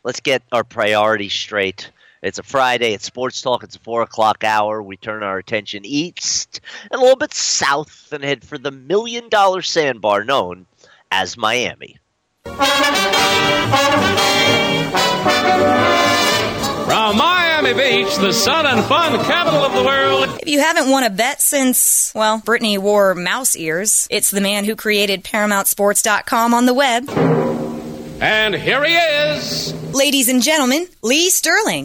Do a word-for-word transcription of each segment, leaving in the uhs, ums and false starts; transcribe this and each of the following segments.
let's get our priorities straight. It's a Friday. It's Sports Talk. It's a four o'clock hour. We turn our attention east and a little bit south and head for the million-dollar sandbar known as Miami. From Miami Beach, the sun and fun capital of the world. If you haven't won a bet since, well, Brittany wore mouse ears, it's the man who created Paramount Sports dot com on the web. And here he is. Ladies and gentlemen, Lee Sterling.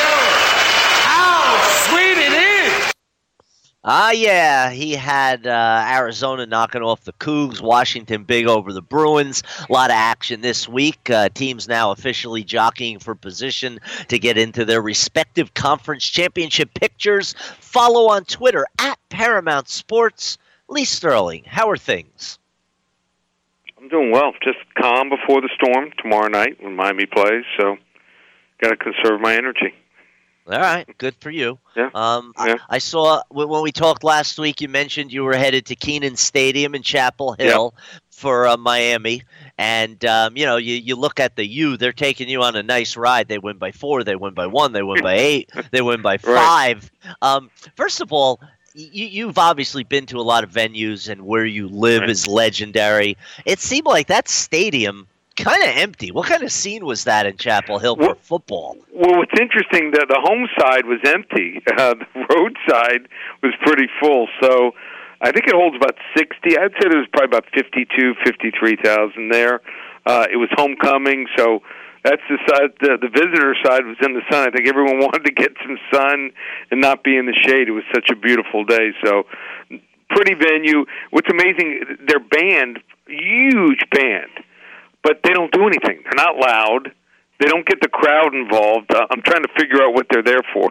How sweet it is. Ah, yeah, he had uh, Arizona knocking off the Cougs, Washington big over the Bruins. A lot of action this week. Uh, teams now officially jockeying for position to get into their respective conference championship pictures. Follow on Twitter at Paramount Sports. Lee Sterling, how are things? I'm doing well. Just calm before the storm tomorrow night when Miami plays, so got to conserve my energy. All right, good for you. Yeah. Um, yeah. I, I saw when we talked last week, you mentioned you were headed to Kenan Stadium in Chapel Hill yep. for uh, Miami, and um, you know, you, you look at the U. They're taking you on a nice ride. They win by four. They win by one. They win by eight. They win by five. Right. Um, first of all, You, you've obviously been to a lot of venues, and where you live right. is legendary. It seemed like that stadium kind of empty. What kind of scene was that in Chapel Hill for well, football? Well, what's interesting, that the home side was empty. Uh, the road side was pretty full. So I think it holds about sixty. I'd say there was probably about fifty-two, fifty-three thousand there. Uh, it was homecoming, so that's the side. The, the visitor side was in the sun. I think everyone wanted to get some sun and not be in the shade. It was such a beautiful day. So, pretty venue. What's amazing, their band, huge band, but they don't do anything. They're not loud. They don't get the crowd involved. Uh, I'm trying to figure out what they're there for.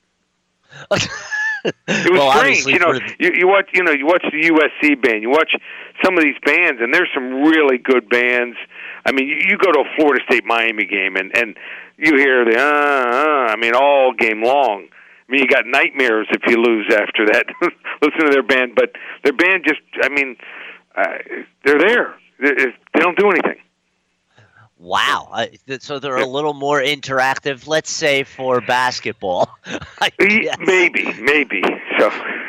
It was well, strange, you know. The... You, you watch, you know, you watch the U S C band. You watch some of these bands, and there's some really good bands. I mean, you, you go to a Florida State Miami game, and and you hear the uh, uh I mean, all game long. I mean, you got nightmares if you lose after that. Listen to their band, but their band just, I mean, uh, they're there. They, they don't do anything. Wow. Uh, so they're a little more interactive, let's say, for basketball. maybe, maybe. So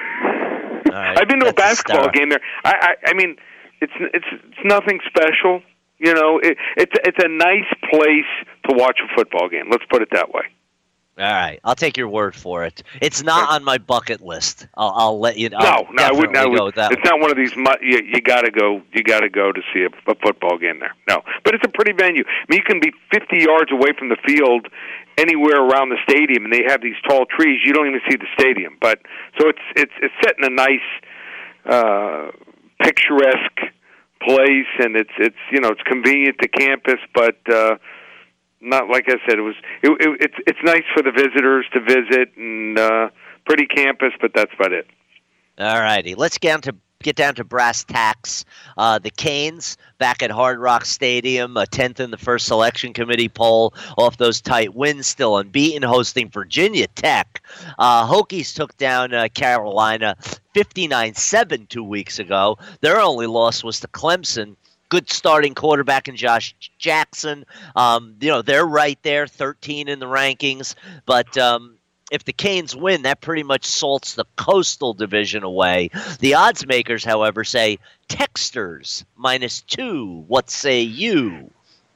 right, I've been to a basketball a game there. I, I, I mean, it's it's it's nothing special. You know, it, it's it's a nice place to watch a football game. Let's put it that way. All right, I'll take your word for it. It's not on my bucket list. I'll, I'll let you know. No, no, I wouldn't. I would, go with that it's one. not one of these. You, you got to go. You got to go to see a, a football game there. No, but it's a pretty venue. I mean, you can be fifty yards away from the field, anywhere around the stadium, and they have these tall trees. You don't even see the stadium. But so it's it's it's set in a nice, uh, picturesque place, and it's it's you know it's convenient to campus, but. Uh, Not like I said, it was. It, it, it's it's nice for the visitors to visit, and uh, pretty campus, but that's about it. All righty, let's get down to get down to brass tacks. Uh, the Canes back at Hard Rock Stadium, a tenth in the first selection committee poll off those tight wins, still unbeaten, hosting Virginia Tech. Uh, Hokies took down uh, Carolina fifty-nine seven two weeks ago. Their only loss was to Clemson. Good starting quarterback in Josh Jackson. Um, you know, they're right there, thirteen in the rankings. But um, if the Canes win, that pretty much salts the Coastal Division away. The odds makers, however, say Techsters minus two. What say you?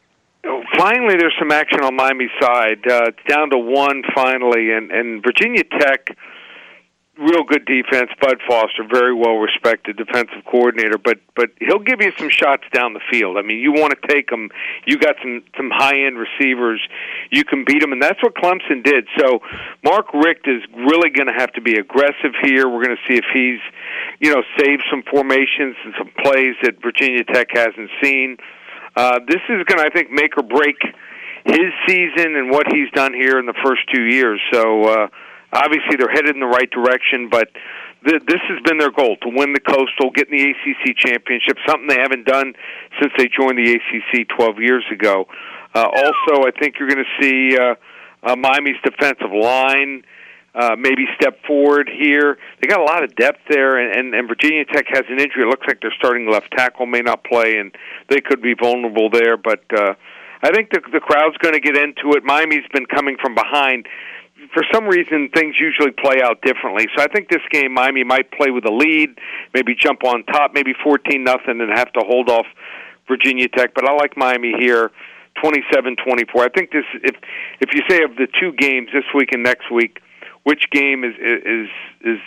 Finally, there's some action on Miami's side. Uh, it's down to one finally, and, and Virginia Tech, real good defense. Bud Foster, very well-respected defensive coordinator, but but he'll give you some shots down the field. I mean, you want to take them. You got some, some high-end receivers. You can beat them, and that's what Clemson did. So Mark Richt is really going to have to be aggressive here. We're going to see if he's, you know, saved some formations and some plays that Virginia Tech hasn't seen. Uh, this is going to, I think, make or break his season and what he's done here in the first two years. So, uh, obviously, they're headed in the right direction, but th- this has been their goal, to win the Coastal, get in the A C C championship, something they haven't done since they joined the A C C twelve years ago. Uh, also, I think you're going to see uh, uh, Miami's defensive line uh, maybe step forward here. They got a lot of depth there, and, and, and Virginia Tech has an injury. It looks like their starting left tackle may not play, and they could be vulnerable there, but uh, I think the, the crowd's going to get into it. Miami's been coming from behind. For some reason, things usually play out differently. So I think this game, Miami might play with a lead, maybe jump on top, maybe fourteen nothing, and have to hold off Virginia Tech. But I like Miami here, twenty-seven twenty-four. I think this, if if you say of the two games this week and next week, which game is is is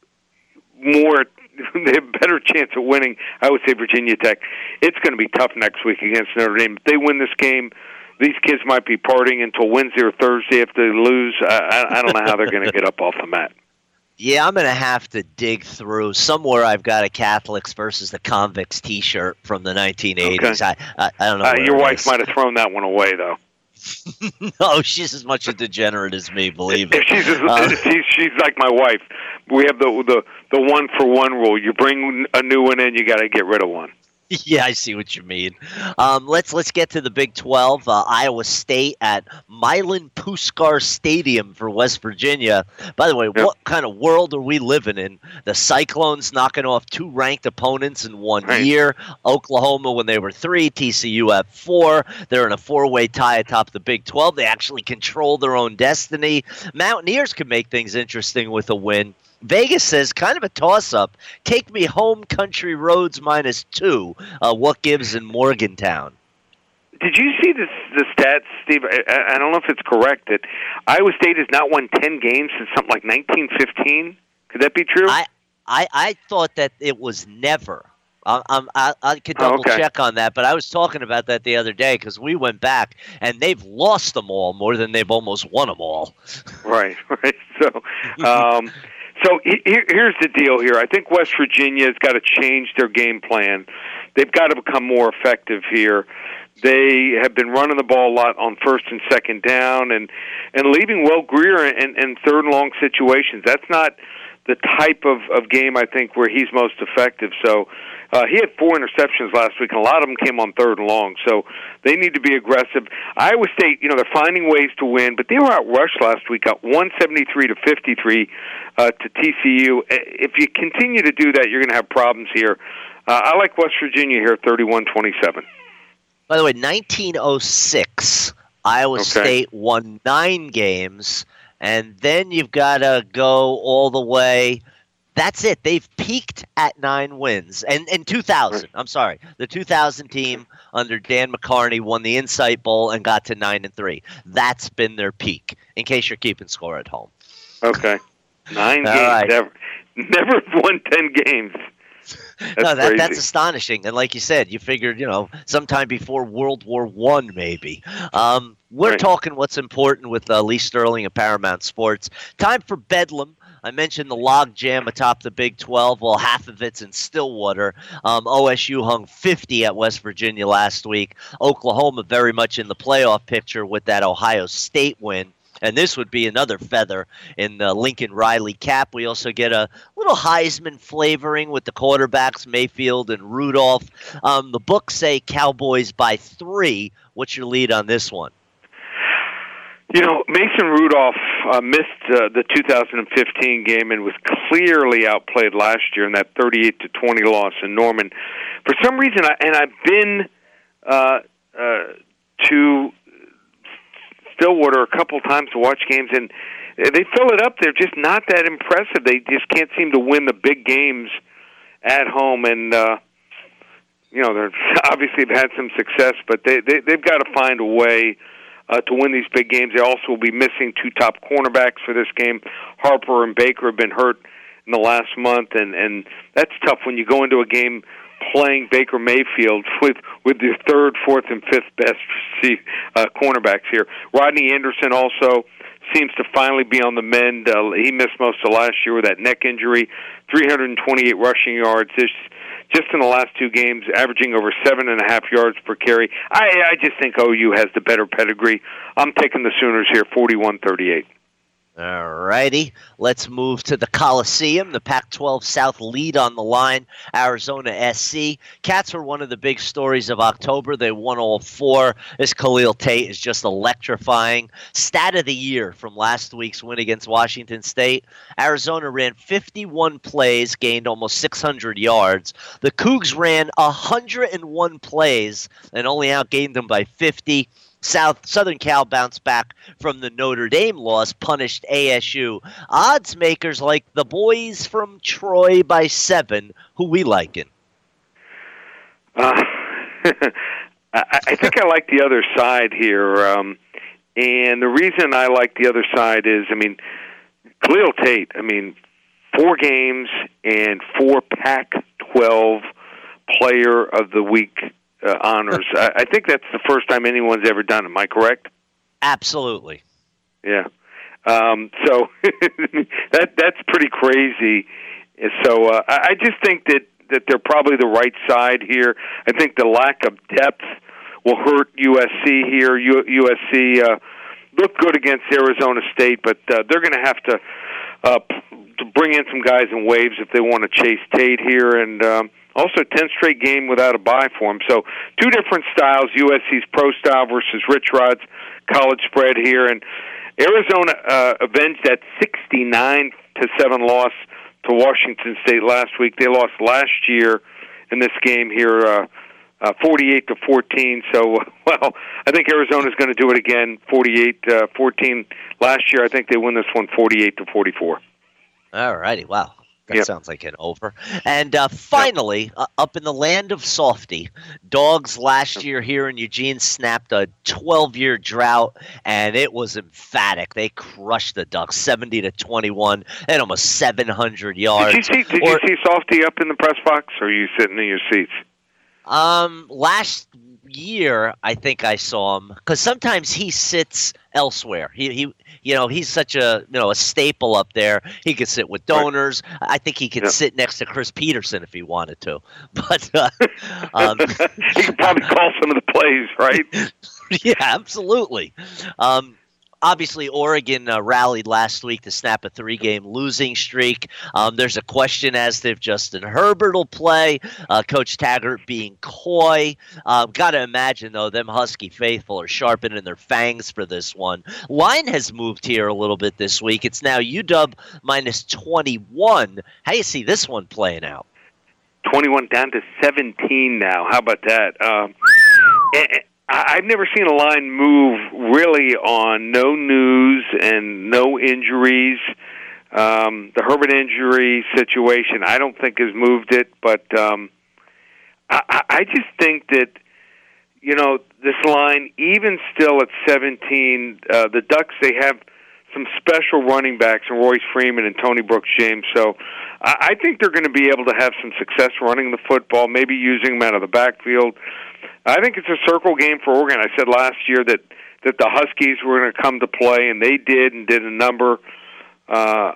more, they have a better chance of winning, I would say Virginia Tech. It's going to be tough next week against Notre Dame. If they win this game, these kids might be partying until Wednesday or Thursday. If they lose, I, I don't know how they're going to get up off the mat. Yeah, I'm going to have to dig through. Somewhere I've got a Catholics versus the Convicts T-shirt from the nineteen eighties. Okay. I, I I don't know. Uh, your wife is. might have thrown that one away, though. No, she's as much a degenerate as me. Believe it. If she's, as, uh, she's she's like my wife. We have the the the one for one rule. You bring a new one in, you got to get rid of one. Yeah, I see what you mean. Um, let's let's get to the Big twelve. Uh, Iowa State at Milan Puskar Stadium for West Virginia. By the way, yeah. What kind of world are we living in? The Cyclones knocking off two ranked opponents in one right. year. Oklahoma when they were three, T C U at four. They're in a four-way tie atop the Big twelve. They actually control their own destiny. Mountaineers can make things interesting with a win. Vegas says kind of a toss-up. Take me home country roads minus two. Uh, what gives in Morgantown? Did you see this, the stats, Steve? I, I don't know if it's correct that Iowa State has not won ten games since something like nineteen fifteen. Could that be true? I, I, I thought that it was never. I, I'm, I, I could double oh, okay. check on that, but I was talking about that the other day because we went back and they've lost them all more than they've almost won them all. Right, right. So, um, so here, here's the deal here. I think West Virginia has got to change their game plan. They've got to become more effective here. They have been running the ball a lot on first and second down and, and leaving Will Greer in, in third and long situations. That's not the type of, of game, I think, where he's most effective. So uh, he had four interceptions last week, and a lot of them came on third and long. So they need to be aggressive. Iowa State, you know, they're finding ways to win, but they were outrushed last week, up one seventy-three to fifty-three uh, to T C U. If you continue to do that, you're going to have problems here. Uh, I like West Virginia here, thirty-one twenty-seven. By the way, nineteen oh six, Iowa Okay. State won nine games, and then you've got to go all the way. That's it. They've peaked at nine wins. And in two thousand, I'm sorry, the two thousand team under Dan McCarney won the Insight Bowl and got to nine and three. That's been their peak, in case you're keeping score at home. Okay. Nine All games. right. Never, never won ten games. That's no, that, crazy. that's astonishing. And like you said, you figured, you know, sometime before World War One, maybe. Um, we're Right. talking what's important with uh, Lee Sterling of Paramount Sports. Time for Bedlam. I mentioned the log jam atop the Big twelve. Well, half of it's in Stillwater. Um, O S U hung fifty at West Virginia last week. Oklahoma very much in the playoff picture with that Ohio State win. And this would be another feather in the Lincoln Riley cap. We also get a little Heisman flavoring with the quarterbacks, Mayfield and Rudolph. Um, the books say Cowboys by three. What's your lead on this one? You know, Mason Rudolph uh, missed uh, the two thousand fifteen game and was clearly outplayed last year in that thirty-eight to twenty loss in Norman. For some reason, I, and I've been uh, uh, to Stillwater a couple times to watch games, and they fill it up. They're just not that impressive. They just can't seem to win the big games at home, and uh, you know, they're obviously they've had some success, but they, they they've got to find a way uh, to win these big games. They also will be missing two top cornerbacks for this game. Harper and Baker have been hurt in the last month, and and that's tough when you go into a game playing Baker Mayfield with with your third, fourth, and fifth best uh, cornerbacks here. Rodney Anderson also seems to finally be on the mend. Uh, he missed most of last year with that neck injury. three hundred twenty-eight rushing yards this, just in the last two games, averaging over seven and a half yards per carry. I, I just think O U has the better pedigree. I'm taking the Sooners here, forty-one thirty-eight. All righty. Let's move to the Coliseum. The Pac twelve South lead on the line. Arizona S C. Cats were one of the big stories of October. They won all four. This Khalil Tate is just electrifying. Stat of the year from last week's win against Washington State. Arizona ran fifty-one plays, gained almost six hundred yards. The Cougs ran one hundred one plays and only outgained them by fifty. South Southern Cal bounced back from the Notre Dame loss, punished A S U. Odds makers like the boys from Troy by seven. Who we liking? Uh, I, I think I like the other side here, um, and the reason I like the other side is, I mean, Khalil Tate. I mean, four games and four Pac twelve Player of the Week uh, honors. I, I think that's the first time anyone's ever done it. Am I correct? Absolutely. Yeah. Um, so that that's pretty crazy. So uh, I, I just think that, that they're probably the right side here. I think the lack of depth will hurt U S C here. U, USC uh, looked good against Arizona State, but uh, they're going to have to uh, to bring in some guys in waves if they want to chase Tate here. And um, also, ten straight game without a bye for him. So two different styles, U S C's pro style versus Rich Rod's college spread here. And Arizona uh, avenged that sixty-nine to seven loss to Washington State last week. They lost last year in this game here, uh, uh, forty-eight to fourteen. So, well, I think Arizona's going to do it again, forty-eight to fourteen last year. I think they win this one forty-eight to forty-four. All righty. Wow. That yep. sounds like an over. And uh, finally, uh, up in the land of softy, Dogs last year here in Eugene snapped a twelve-year drought, and it was emphatic. They crushed the Ducks, seventy to twenty-one, and almost seven hundred yards. Did you see? Did or, you see Softy up in the press box, or are you sitting in your seats? Um, last year, I think I saw him because sometimes he sits elsewhere. He he. You know, he's such a you know a staple up there. He could sit with donors. Right. I think he could yeah. sit next to Chris Peterson if he wanted to. But uh, um, he could probably call some of the plays, right? Yeah, absolutely. Um, Obviously, Oregon uh, rallied last week to snap a three-game losing streak. Um, there's a question as to if Justin Herbert will play. Uh, Coach Taggart being coy. Uh, Got to imagine, though, them Husky faithful are sharpening their fangs for this one. Line has moved here a little bit this week. It's now U W minus twenty-one. How do you see this one playing out? twenty-one down to seventeen now. How about that? Um, and, I've never seen a line move really on no news and no injuries. Um, the Herbert injury situation, I don't think has moved it, but um, I, I just think that, you know, this line, even still at seventeen, uh, the Ducks, they have some special running backs in Royce Freeman and Tony Brooks-James, so I, I think they're going to be able to have some success running the football, maybe using them out of the backfield. I think it's a circle game for Oregon. I said last year that, that the Huskies were going to come to play, and they did, and did a number uh,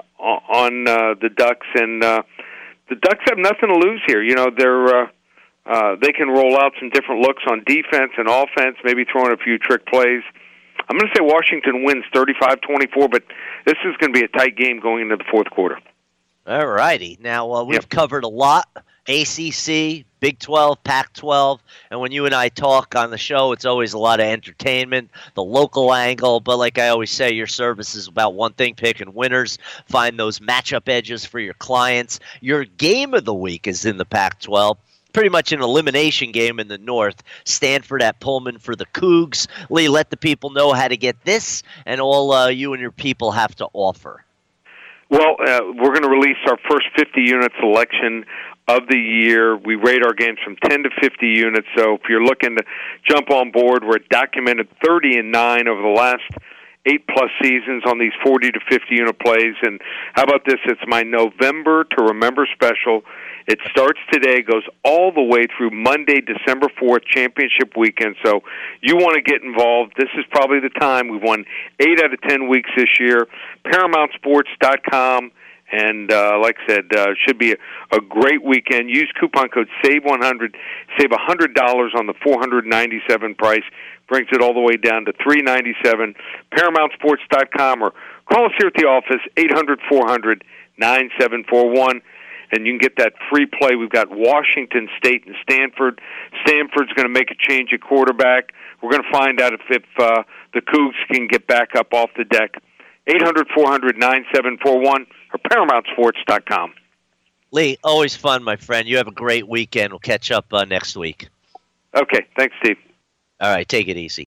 on uh, the Ducks. And uh, the Ducks have nothing to lose here. You know, they're uh, uh, they can roll out some different looks on defense and offense, maybe throwing a few trick plays. I'm going to say Washington wins thirty-five twenty-four, but this is going to be a tight game going into the fourth quarter. All righty. Now, uh, we've yep. covered a lot. A C C, Big twelve, Pac twelve, and when you and I talk on the show, it's always a lot of entertainment, the local angle, but like I always say, your service is about one thing, picking winners, find those matchup edges for your clients. Your game of the week is in the Pac twelve. Pretty much an elimination game in the North. Stanford at Pullman for the Cougs. Lee, let the people know how to get this and all uh, you and your people have to offer. Well, uh, we're going to release our first fifty unit selection of the year. We rate our games from ten to fifty units, so if you're looking to jump on board, we're documented thirty and nine over the last eight-plus seasons on these forty to fifty unit plays. And how about this? It's my November to Remember special. It starts today, goes all the way through Monday, December fourth, championship weekend. So you want to get involved. This is probably the time. We've won eight out of ten weeks this year. Paramount Sports dot com. And uh, like I said, uh, should be a, a great weekend. Use coupon code save one hundred, save one hundred dollars on the four hundred ninety-seven price. Brings it all the way down to three ninety-seven. Paramount Sports dot com or call us here at the office, eight hundred, four hundred, nine seven four one. And you can get that free play. We've got Washington State and Stanford. Stanford's going to make a change at quarterback. We're going to find out if, if uh, the Cougs can get back up off the deck. eight hundred, four hundred, nine seven four one or Paramount Sports dot com. Lee, always fun, my friend. You have a great weekend. We'll catch up uh, next week. Okay. Thanks, Steve. All right. Take it easy.